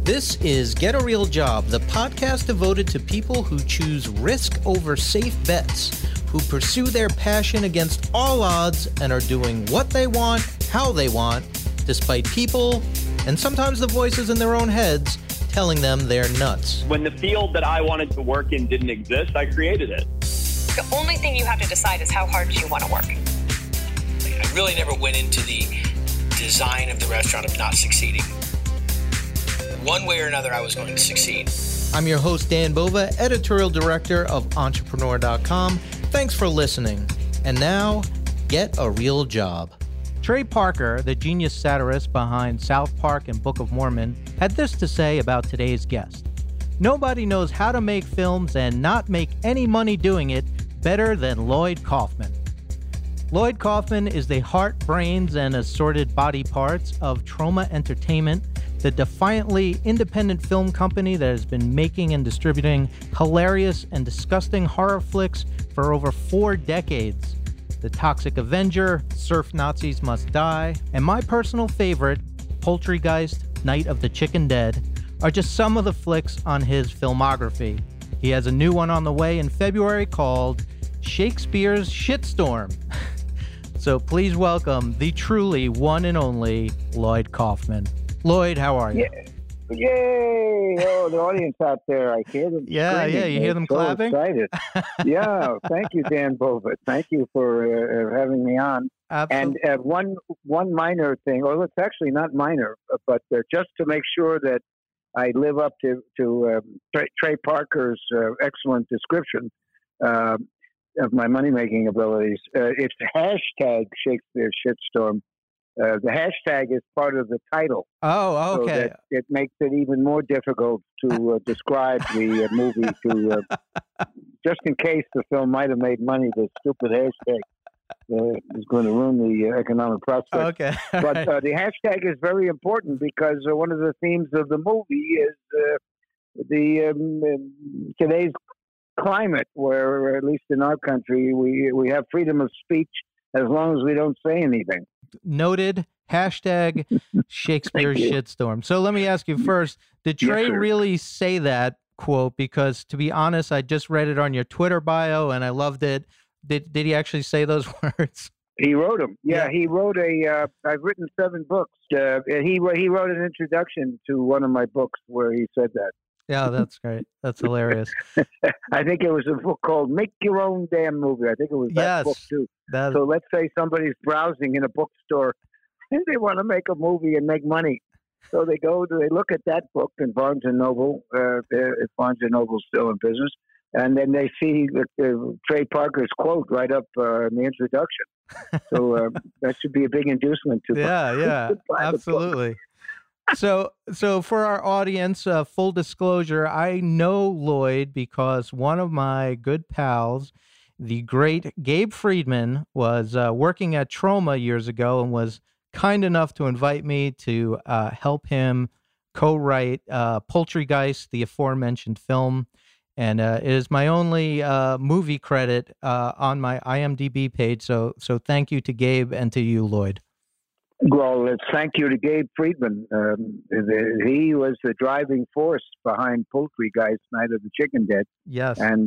This is Get a Real Job, the podcast devoted to people who choose risk over safe bets, who pursue their passion against all odds and are doing what they want, how they want, despite people, and sometimes the voices in their own heads, telling them they're nuts. When the field that I wanted to work in didn't exist, I created it. The only thing you have to decide is how hard do you want to work. I really never went into the design of the restaurant of not succeeding. One way or another, I was going to succeed. I'm your host, Dan Bova, editorial director of Entrepreneur.com. Thanks for listening. And now, get a real job. Trey Parker, the genius satirist behind South Park and Book of Mormon, had this to say about today's guest. Nobody knows how to make films and not make any money doing it better than Lloyd Kaufman. Lloyd Kaufman is the heart, brains, and assorted body parts of Troma Entertainment, the defiantly independent film company that has been making and distributing hilarious and disgusting horror flicks for over 4 decades. The Toxic Avenger, Surf Nazis Must Die, and my personal favorite, Poultrygeist, Night of the Chicken Dead, are just some of the flicks on his filmography. He has a new one on the way in February called Shakespeare's Shitstorm. So please welcome the truly one and only Lloyd Kaufman. Lloyd, how are you? Yeah. Yay! Oh, the audience out there, I hear them. Yeah, you hear them clapping? Excited. Yeah, thank you, Dan Bova. Thank you for having me on. Absolutely. And one minor thing, or it's actually not minor, but just to make sure that I live up to Trey Parker's excellent description of my money-making abilities. It's hashtag Shakespeare Shitstorm. The hashtag is part of the title. Oh, okay. So that it makes it even more difficult to describe the movie. Just in case the film might have made money, the stupid hashtag is going to ruin the economic prospect. Okay. But the hashtag is very important because one of the themes of the movie is today's climate, where at least in our country we have freedom of speech as long as we don't say anything. Noted. Hashtag Shakespeare Shitstorm. So let me ask you first, did Trey really say that quote? Because to be honest, I just read it on your Twitter bio and I loved it. Did he actually say those words? He wrote them. Yeah. He wrote I've written 7 books. He wrote an introduction to one of my books where he said that. Yeah, that's great. That's hilarious. I think it was a book called Make Your Own Damn Movie. I think it was that book too. So let's say somebody's browsing in a bookstore and they want to make a movie and make money. So they look at that book in Barnes & Noble, if Barnes & Noble's still in business, and then they see Trey Parker's quote right up in the introduction. So that should be a big inducement to Yeah, absolutely. So for our audience, full disclosure, I know Lloyd because one of my good pals, the great Gabe Friedman, was working at Troma years ago and was kind enough to invite me to help him co-write Poultrygeist, the aforementioned film. And it is my only movie credit on my IMDb page. So thank you to Gabe and to you, Lloyd. Well, thank you to Gabe Friedman. He was the driving force behind Poultrygeist, Night of the Chicken Dead. Yes. And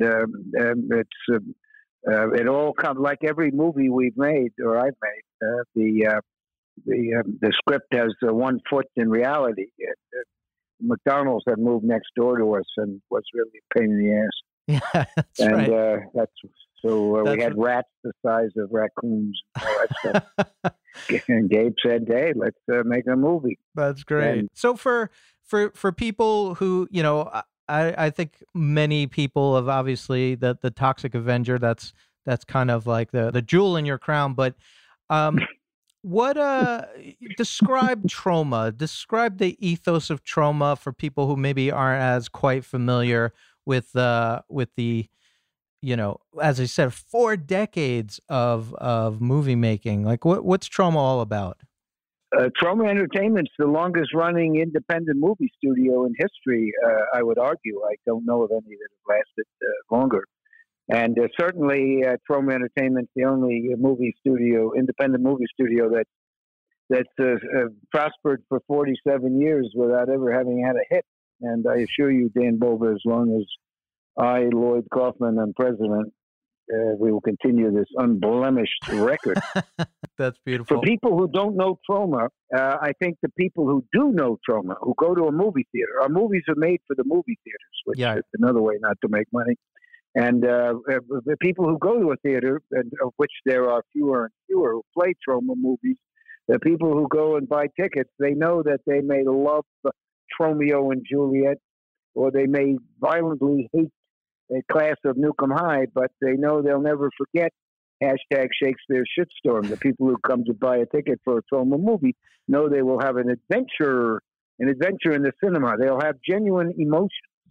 it all comes, like every movie we've made, or I've made, the script has one foot in reality. McDonald's had moved next door to us and was really a pain in the ass. Yeah, that's right. We had rats the size of raccoons and all that stuff. And Gabe said, "Hey, let's make a movie." That's great. And so for people who, I think many people have obviously the Toxic Avenger. That's kind of like the jewel in your crown. But what describe Troma? Describe the ethos of Troma for people who maybe aren't as quite familiar with the as I said, 4 decades of movie making. Like what's Troma all about? Troma Entertainment's the longest running independent movie studio in history, I would argue. I don't know of any that have lasted longer. And certainly Troma Entertainment's the only independent movie studio that that's prospered for 47 years without ever having had a hit. And I assure you, Dan Bova, as long as I, Lloyd Kaufman, am president, we will continue this unblemished record. That's beautiful. For people who don't know Troma, I think the people who do know Troma, who go to a movie theater, our movies are made for the movie theaters, which is another way not to make money. And the people who go to a theater, and of which there are fewer and fewer who play Troma movies, the people who go and buy tickets, they know that they may love Tromeo and Juliet, or they may violently hate a Class of Newcomb High, but they know they'll never forget #Shakespeare Shitstorm. The people who come to buy a ticket for a Troma movie know they will have an adventure in the cinema. They'll have genuine emotion.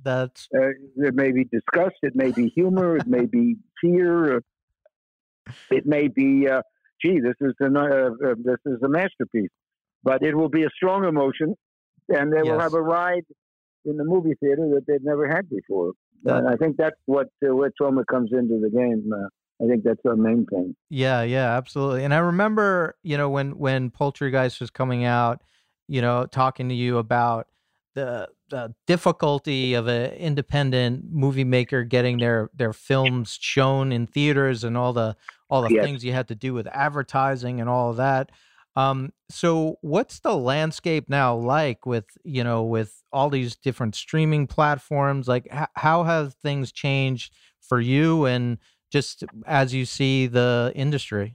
It may be disgust, it may be humor, it may be fear, it may be, this is a masterpiece. But it will be a strong emotion, and they will have a ride in the movie theater that they've never had before. And I think that's where Troma comes into the game. I think that's our main thing. Yeah, absolutely. And I remember, when Poultrygeist was coming out, talking to you about the difficulty of an independent movie maker getting their films shown in theaters and all the things you had to do with advertising and all of that. So what's the landscape now like with all these different streaming platforms? Like how have things changed for you, and just as you see the industry?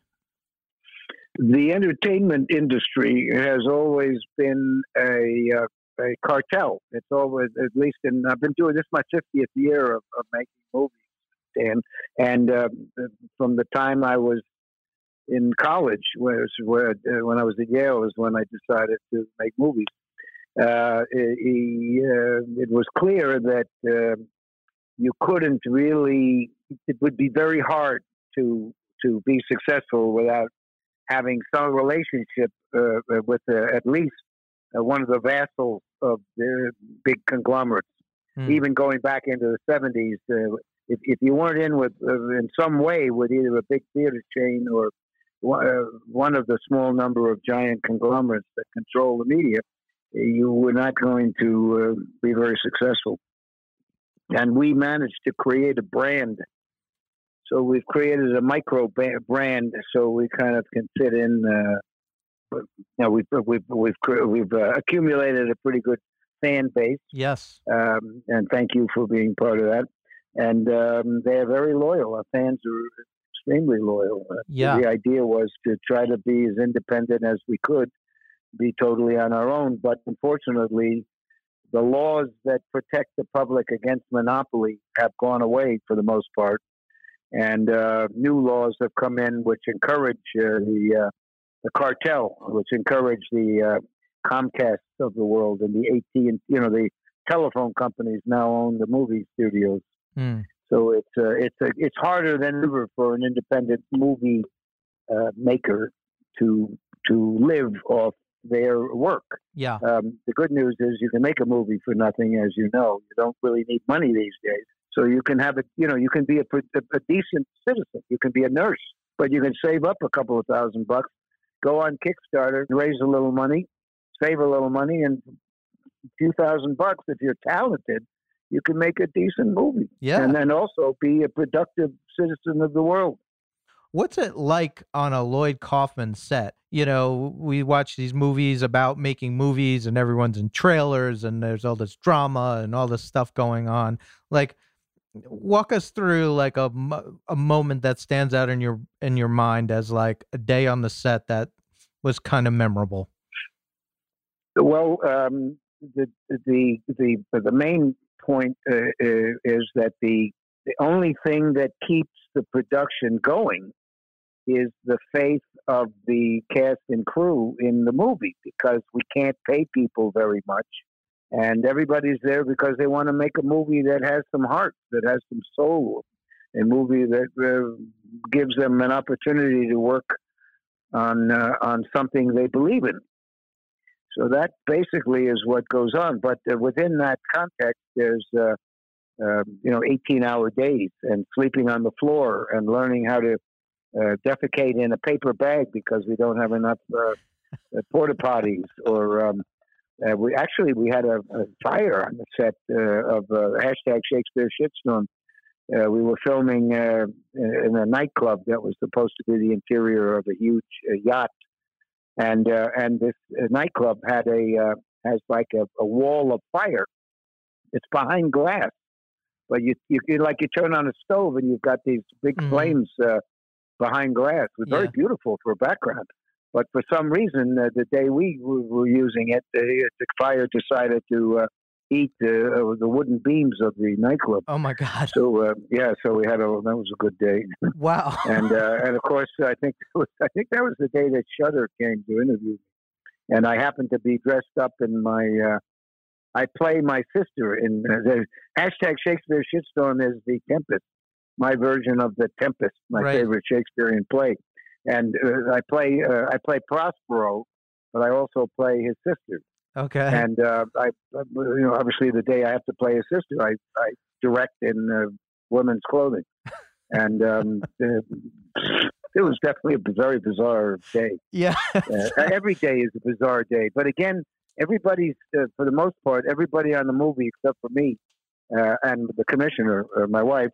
The entertainment industry has always been a cartel. It's always, at least I've been doing this my 50th year of making movies, Dan. And from the time I was in college, when I was at Yale, was when I decided to make movies. It was clear that you couldn't really. It would be very hard to be successful without having some relationship with at least one of the vassals of the big conglomerates. Even going back into the 70s, if you weren't in some way with either a big theater chain or one of the small number of giant conglomerates that control the media, you were not going to be very successful. And we managed to create a brand. So we've created a micro brand, so we kind of can fit in. We've accumulated a pretty good fan base. Yes, and thank you for being part of that. And they are very loyal. Our fans are extremely loyal. The idea was to try to be as independent as we could, be totally on our own. But unfortunately, the laws that protect the public against monopoly have gone away for the most part. And new laws have come in which encourage the cartel, which encourage the Comcast of the world and the AT&T. The telephone companies now own the movie studios. So it's harder than ever for an independent movie maker to live off their work. Yeah. The good news is you can make a movie for nothing, as you know. You don't really need money these days. So you can have it, you can be a decent citizen. You can be a nurse, but you can save up a couple of $1,000, go on Kickstarter, raise a little money, save a little money, and a few $1,000, if you're talented, you can make a decent movie. Yeah. And then also be a productive citizen of the world. What's it like on a Lloyd Kaufman set? We watch these movies about making movies and everyone's in trailers and there's all this drama and all this stuff going on. Like, walk us through like a moment that stands out in your mind as like a day on the set that was kind of memorable. Well, the main point is that the only thing that keeps the production going is the faith of the cast and crew in the movie, because we can't pay people very much. And everybody's there because they want to make a movie that has some heart, that has some soul, a movie that gives them an opportunity to work on something they believe in. So that basically is what goes on. But within that context, there's 18-hour days and sleeping on the floor and learning how to defecate in a paper bag because we don't have enough porta potties, or we had a fire on the set of hashtag Shakespeare Shitstorm. We were filming in a nightclub that was supposed to be the interior of a huge yacht, and this nightclub has like a wall of fire. It's behind glass, but you turn on a stove and you've got these big flames behind glass. It was very beautiful for a background. But for some reason, the day we were using it, the fire decided to eat the wooden beams of the nightclub. Oh my God! So so we had that was a good day. Wow! and of course, I think that was the day that Shudder came to interview me, and I happened to be dressed up in my. I play my sister in the hashtag Shakespeare Shitstorm is the Tempest, my version of the Tempest, my favorite Shakespearean play. And I play Prospero, but I also play his sister. Okay. And obviously the day I have to play his sister, I direct in women's clothing, and it was definitely a very bizarre day. Yeah. Every day is a bizarre day, but again, everybody's for the most part, everybody on the movie except for me and the commissioner, my wife.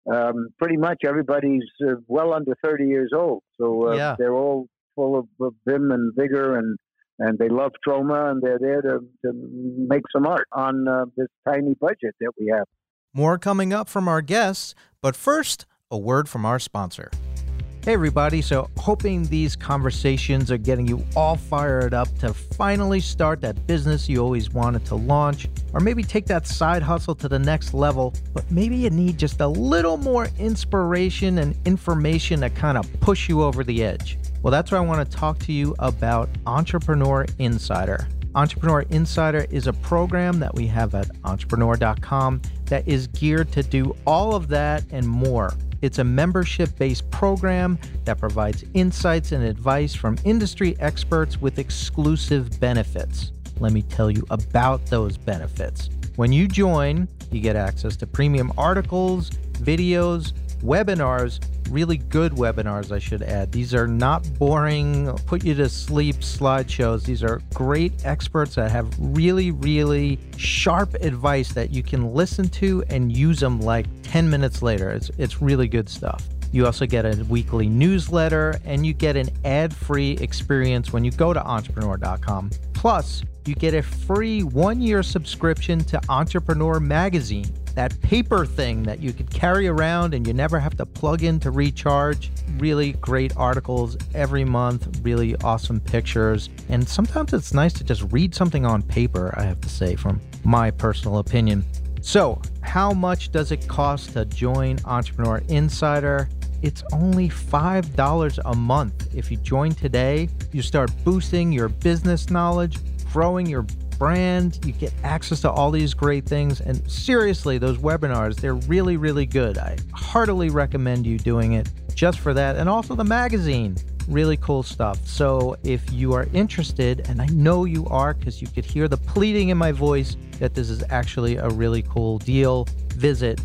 Pretty much everybody's well under 30 years old. So they're all full of vim and vigor, and they love Troma, and they're there to make some art on this tiny budget that we have. More coming up from our guests, but first, a word from our sponsor. Hey everybody, so hoping these conversations are getting you all fired up to finally start that business you always wanted to launch, or maybe take that side hustle to the next level, but maybe you need just a little more inspiration and information to kind of push you over the edge. Well, that's why I want to talk to you about Entrepreneur Insider. Entrepreneur Insider is a program that we have at entrepreneur.com that is geared to do all of that and more. It's a membership-based program that provides insights and advice from industry experts with exclusive benefits. Let me tell you about those benefits. When you join, you get access to premium articles, videos, webinars, really good webinars, I should add. These are not boring, put you to sleep slideshows. These are great experts that have really, really sharp advice that you can listen to and use them like 10 minutes later. It's really good stuff. You also get a weekly newsletter, and you get an ad-free experience when you go to entrepreneur.com. Plus, you get a free 1-year subscription to Entrepreneur Magazine, that paper thing that you could carry around and you never have to plug in to recharge. Really great articles every month, really awesome pictures. And sometimes it's nice to just read something on paper, I have to say, from my personal opinion. So, how much does it cost to join Entrepreneur Insider? It's only $5 a month. If you join today, you start boosting your business knowledge, growing your brand, you get access to all these great things. And seriously, those webinars, they're really, really good. I heartily recommend you doing it just for that. And also the magazine, really cool stuff. So if you are interested, and I know you are because you could hear the pleading in my voice that this is actually a really cool deal, visit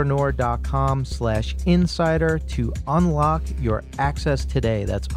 entrepreneur.com/insider to unlock your access today. That's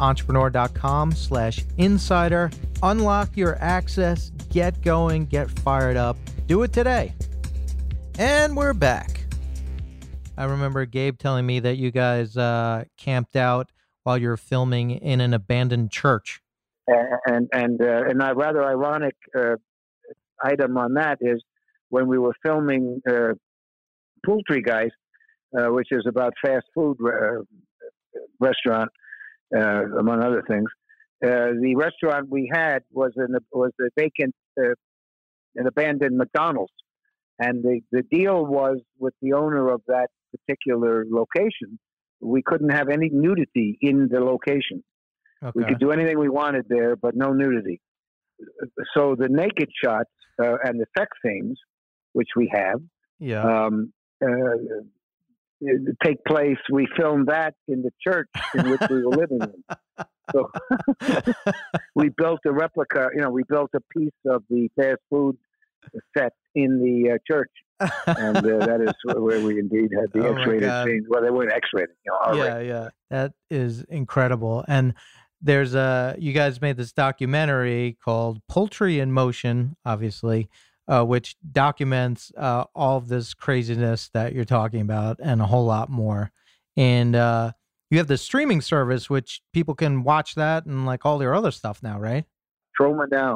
entrepreneur.com/insider. Unlock your access, get going, get fired up. Do it today. And we're back. I remember Gabe telling me that you guys camped out while you're filming in an abandoned church. And a rather ironic item on that is when we were filming Poultry Guys, which is about fast food restaurant, among other things. The restaurant we had was a vacant, an abandoned McDonald's, and the deal was with the owner of that particular location. We couldn't have any nudity in the location. Okay. We could do anything we wanted there, but no nudity. So the naked shots and the sex scenes, which we have, take place. We filmed that in the church in which we were living in. So we built a replica. We built a piece of the fast food set in the church, and that is where we indeed had the X-rated scenes. Well, they weren't X-rated. Yeah. That is incredible. And you guys made this documentary called Poultry in Motion, obviously, which documents all of this craziness that you're talking about and a whole lot more. And you have the streaming service, which people can watch that and like all their other stuff now, right? Troma Now,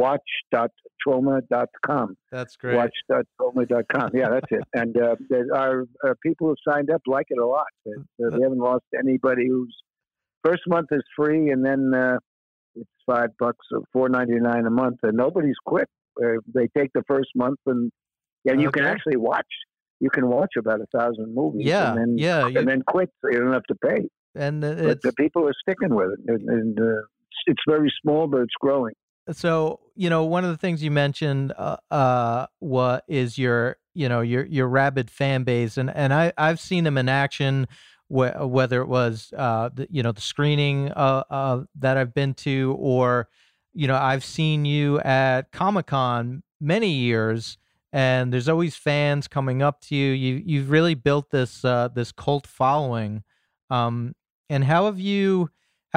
watch.troma.com. That's great. Watch.troma.com. Yeah, that's it. And our people who signed up like it a lot. They haven't lost anybody who's first month is free, and then it's $5 or $4.99 a month, and nobody's quit. They take the first month, and you can actually watch. You can watch about 1,000 movies. Yeah, and then quit, so you don't have to pay. And but the people are sticking with it, and it's very small, but it's growing. So, one of the things you mentioned what is your rabid fan base, and I've seen them in action, whether it was the screening that I've been to, or I've seen you at Comic-Con many years, and there's always fans coming up to you. You've really built this cult following, and how have you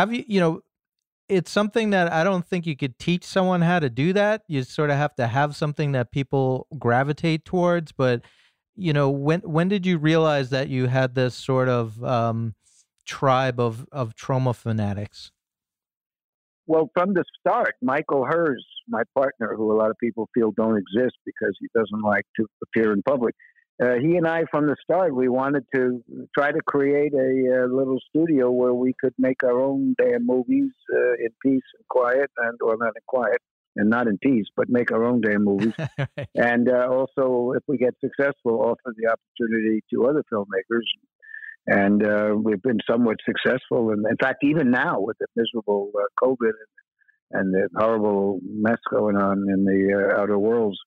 it's something that I don't think you could teach someone how to do that. You sort of have to have something that people gravitate towards. But, when did you realize that you had this sort of tribe of Troma fanatics? Well, from the start, Michael Hers, my partner, who a lot of people feel don't exist because he doesn't like to appear in public, he and I, from the start, we wanted to try to create a little studio where we could make our own damn movies in peace and quiet, or not in quiet and not in peace, but make our own damn movies. Right. And also, if we get successful, offer the opportunity to other filmmakers. And we've been somewhat successful. And in fact, even now with the miserable COVID and the horrible mess going on in the outer worlds,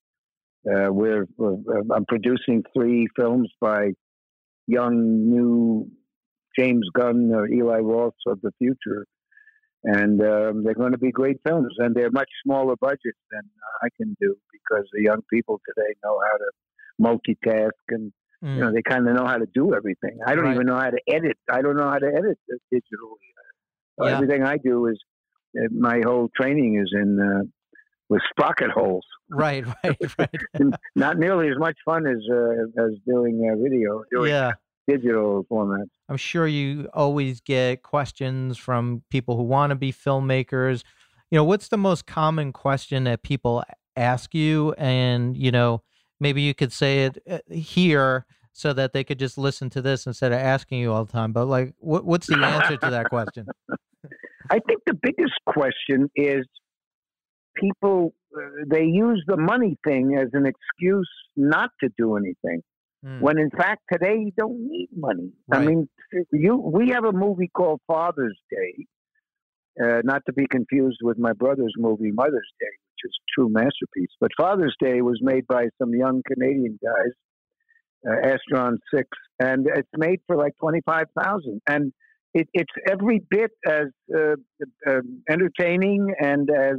I'm producing 3 films by young, new James Gunn or Eli Roth of the future, and they're going to be great films. And they're much smaller budgets than I can do, because the young people today know how to multitask, and they kind of know how to do everything. I don't even know how to edit. I don't know how to edit digitally. Everything I do is my whole training is in. With sprocket holes. Right. Not nearly as much fun as doing video, digital formats. I'm sure you always get questions from people who want to be filmmakers. What's the most common question that people ask you? And, maybe you could say it here so that they could just listen to this instead of asking you all the time. But like, what's the answer to that question? I think the biggest question is, people, they use the money thing as an excuse not to do anything, when in fact today you don't need money. Right. I mean, we have a movie called Father's Day, not to be confused with my brother's movie Mother's Day, which is a true masterpiece. But Father's Day was made by some young Canadian guys, Astron 6, and it's made for like $25,000, and it's every bit as entertaining and as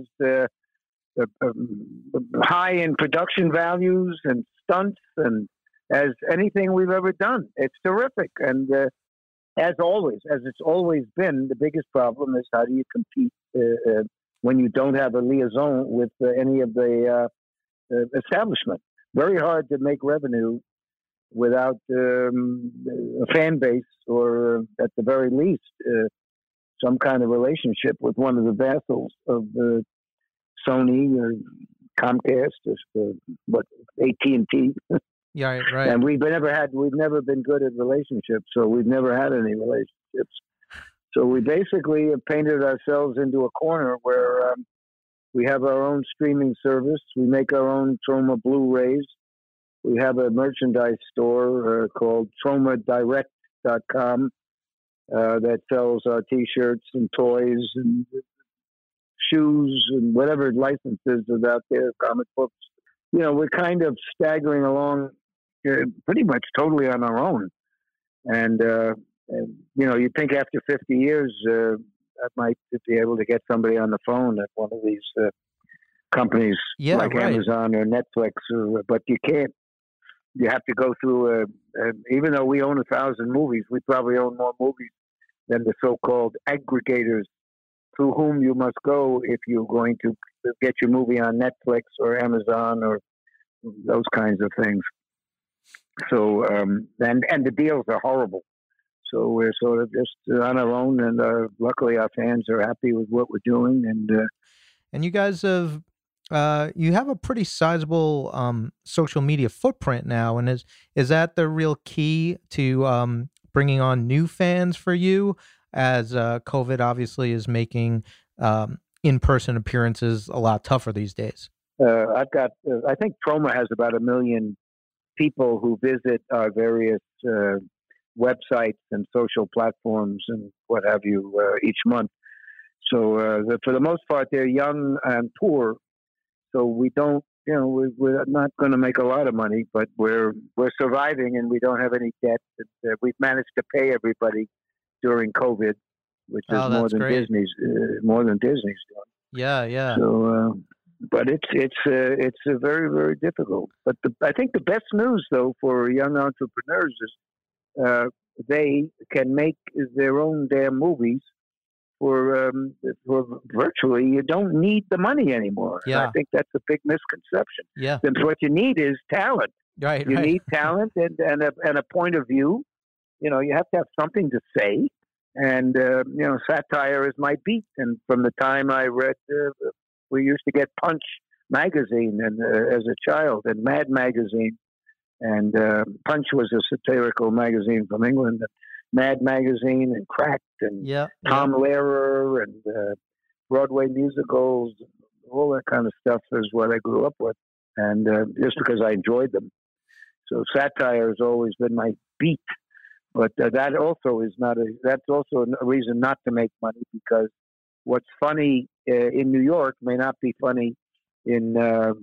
high in production values and stunts and as anything we've ever done. It's terrific. And as it's always been, the biggest problem is how do you compete when you don't have a liaison with any of the establishment. Very hard to make revenue without a fan base, or at the very least some kind of relationship with one of the vassals of Sony or Comcast or AT&T. Yeah, right. And we've never been good at relationships, so we've never had any relationships. So we basically have painted ourselves into a corner where we have our own streaming service. We make our own Troma Blu-rays. We have a merchandise store called TromaDirect.com that sells our T-shirts and toys and shoes and whatever licenses is out there, comic books. We're kind of staggering along pretty much totally on our own. And you think after 50 years, I might be able to get somebody on the phone at one of these companies like Amazon or Netflix, but you can't. You have to go through, even though we own 1,000 movies, we probably own more movies than the so-called aggregators, through whom you must go if you're going to get your movie on Netflix or Amazon or those kinds of things. So, and the deals are horrible. So we're sort of just on our own, and luckily our fans are happy with what we're doing. And you guys have you have a pretty sizable social media footprint now, and is that the real key to bringing on new fans for you? As COVID obviously is making in-person appearances a lot tougher these days. I've got, I think Troma has about 1 million people who visit our various websites and social platforms and what have you each month. So for the most part, they're young and poor. So we don't, we're not going to make a lot of money, but we're surviving, and we don't have any debt. We've managed to pay everybody during COVID, which is more than Disney's doing. Yeah. So, but it's a very, very difficult. But I think the best news though for young entrepreneurs is they can make their own damn movies for virtually. You don't need the money anymore. Yeah. And I think that's a big misconception. Yeah. Then what you need is talent. Right. You need talent and a point of view. You have to have something to say, and satire is my beat. And from the time I read, we used to get Punch magazine, and as a child, and Mad magazine, and Punch was a satirical magazine from England. And Mad magazine and Cracked and Tom Lehrer and Broadway musicals, all that kind of stuff is what I grew up with, and just because I enjoyed them. So satire has always been my beat. But that also is that's also a reason not to make money, because what's funny in New York may not be funny in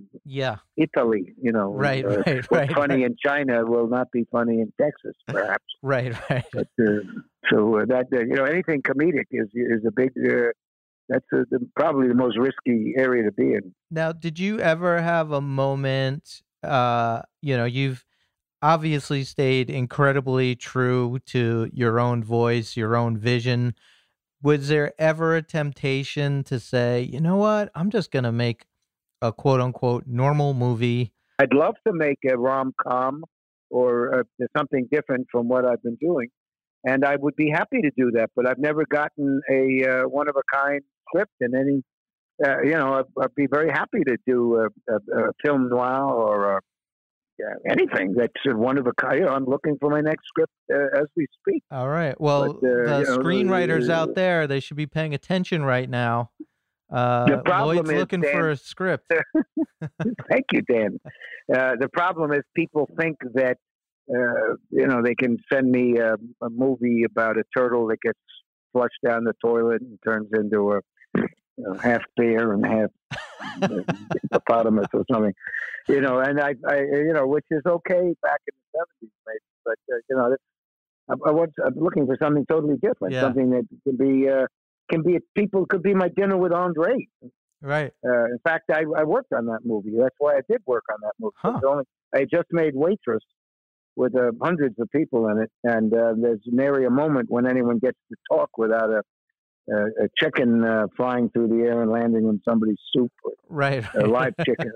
Italy, Right. What's funny in China will not be funny in Texas, perhaps. Right. But so that anything comedic is a big. That's probably the most risky area to be in. Now, did you ever have a moment? You've obviously stayed incredibly true to your own voice, your own vision. Was there ever a temptation to say, you know what, I'm just going to make a quote unquote normal movie? I'd love to make a rom-com or something different from what I've been doing. And I would be happy to do that, but I've never gotten a one-of-a-kind script in any, I'd be very happy to do a film noir or anything that's one of a kind. I'm looking for my next script as we speak. All right. Well, but, the screenwriters out there, they should be paying attention right now. The problem Lloyd's is, looking Dan, for a script. Thank you, Dan. The problem is people think that they can send me a movie about a turtle that gets flushed down the toilet and turns into a half bear and half hippopotamus or something, and I which is okay back in the 70s, maybe, but I'm looking for something totally different, something that can be people could be my dinner with Andre. Right. In fact, I worked on that movie. That's why I did work on that movie. Huh. I just made Waitress with hundreds of people in it, and there's nary a moment when anyone gets to talk without a chicken flying through the air and landing in somebody's soup. Right. Live chicken.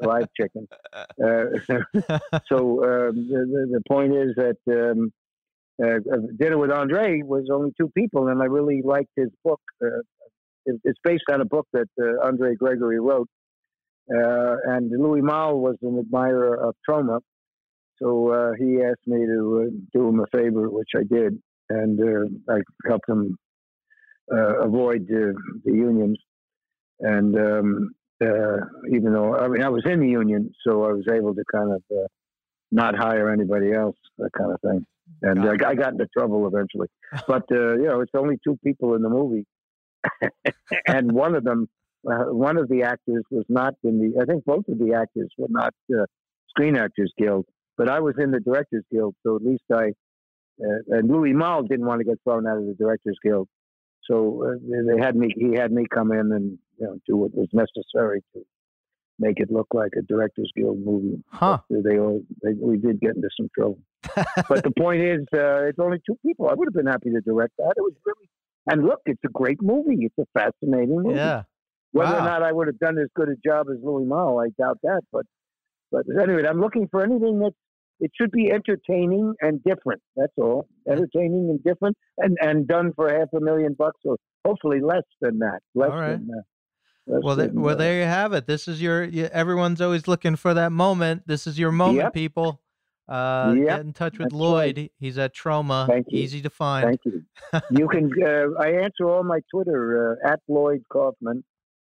So the point is that Dinner with Andre was only 2 people, and I really liked his book. It's based on a book that Andre Gregory wrote, and Louis Malle was an admirer of Troma, so he asked me to do him a favor, which I did, and I helped him avoid the unions. And even though I was in the union, so I was able to kind of not hire anybody else, that kind of thing. And I got into trouble eventually. But it's only 2 people in the movie, and one of the actors was not in the. I think both of the actors were not Screen Actors Guild, but I was in the Directors Guild, so at least and Louis Malle didn't want to get thrown out of the Directors Guild. So he had me come in and do what was necessary to make it look like a Directors Guild movie. Huh. We did get into some trouble. But the point is, it's only 2 people. I would have been happy to direct that. It was really And look, it's a great movie. It's a fascinating movie. Yeah. Whether or not I would have done as good a job as Louis Malle, I doubt that. But anyway, I'm looking for anything it should be entertaining and different. That's all. Entertaining and different, and done for $500,000 or hopefully less than that. Less all right. than that. Well, there you have it. This is everyone's always looking for that moment. This is your moment, people. Get in touch with Lloyd. Right. He's at Troma. Thank you. Easy to find. Thank you. You can. I answer all my Twitter at Lloyd Kaufman,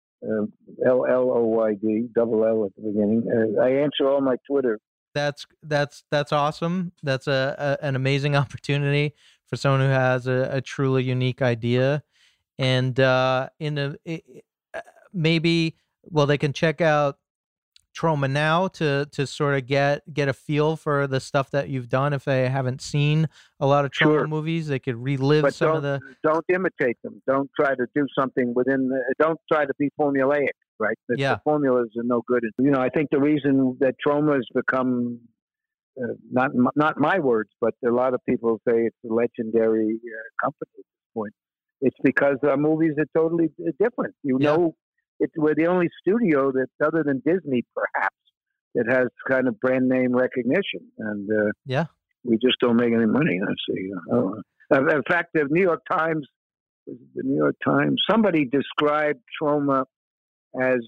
LLOYD, double L at the beginning. I answer all my Twitter. That's awesome. That's an amazing opportunity for someone who has a truly unique idea, and maybe they can check out Troma now to sort of get a feel for the stuff that you've done. If they haven't seen a lot of Troma movies, they could relive some of the. Don't imitate them. Don't try to do something don't try to be formulaic. Right? The formulas are no good. I think the reason that Troma has become not my words, but a lot of people say it's a legendary company at this point. It's because our movies are totally different. We're the only studio that, other than Disney, perhaps, that has kind of brand name recognition, and we just don't make any money. Let's see. In fact, the New York Times, somebody described Troma as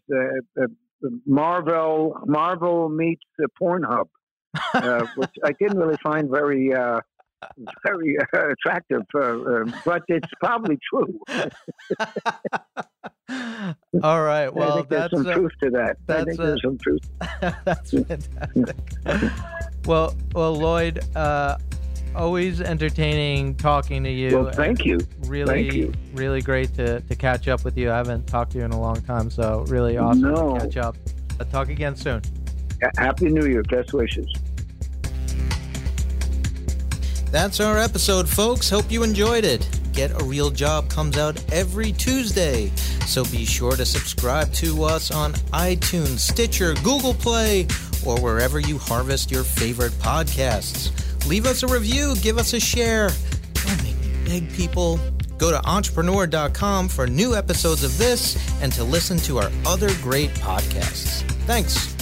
Marvel meets Pornhub, which I didn't really find very attractive, but it's probably true. All right. Well, I think there's some truth to that. I think there's some truth. That's fantastic. Well, Lloyd, always entertaining talking to you. Well, thank you. Really great to catch up with you. I haven't talked to you in a long time, so really awesome to catch up. I'll talk again soon. Happy New Year. Best wishes. That's our episode, folks. Hope you enjoyed it. Get a Real Job comes out every Tuesday, so be sure to subscribe to us on iTunes, Stitcher, Google Play, or wherever you harvest your favorite podcasts. Leave us a review, give us a share. Don't make me beg, people. Go to entrepreneur.com for new episodes of this and to listen to our other great podcasts. Thanks.